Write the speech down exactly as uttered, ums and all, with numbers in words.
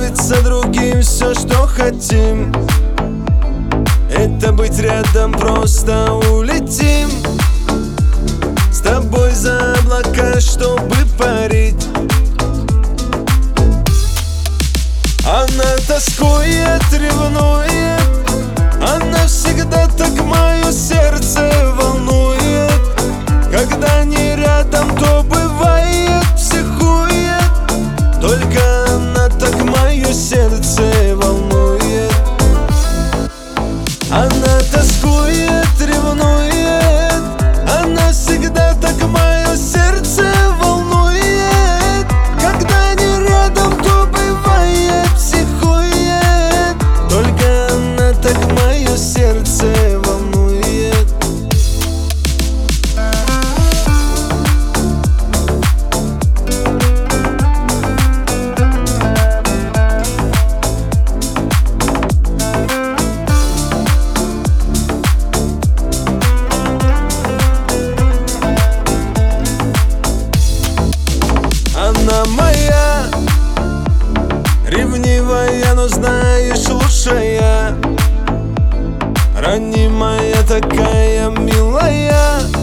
нравится другим все, что хотим. Это быть рядом, просто улетим с тобой за облака, чтобы парить. Она тоскует, ревнует, она всегда так мое сердце волнует. Когда не рядом, то бывает психует. Только она так мое сердце волнует. Она тоскует, ревнует, она всегда так мое сердце волнует. Когда не рядом, то бывает психует. Только она так мое сердце волнует. Она моя, ревнивая, но знаешь, лучшая, ранимая, такая милая.